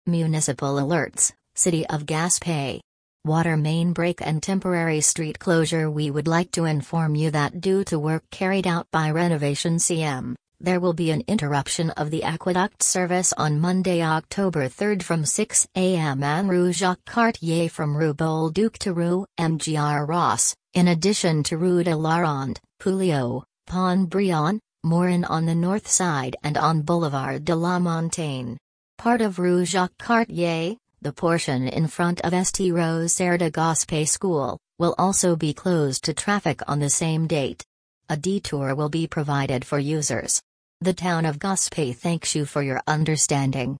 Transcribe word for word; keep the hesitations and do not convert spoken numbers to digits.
Municipal alerts, City of Gaspé. Water main break and temporary street closure. We would like to inform you that due to work carried out by Renovation C M, there will be an interruption of the aqueduct service on Monday, October third from six a m on Rue Jacques Cartier from Rue Bolduc to Rue M G R Ross, in addition to Rue de la Ronde, Pouliot, Pont Briand, Morin on the north side and on Boulevard de la Montagne. Part of Rue Jacques Cartier, the portion in front of St Rosaire de Gaspé School, will also be closed to traffic on the same date. A detour will be provided for users. The town of Gaspé thanks you for your understanding.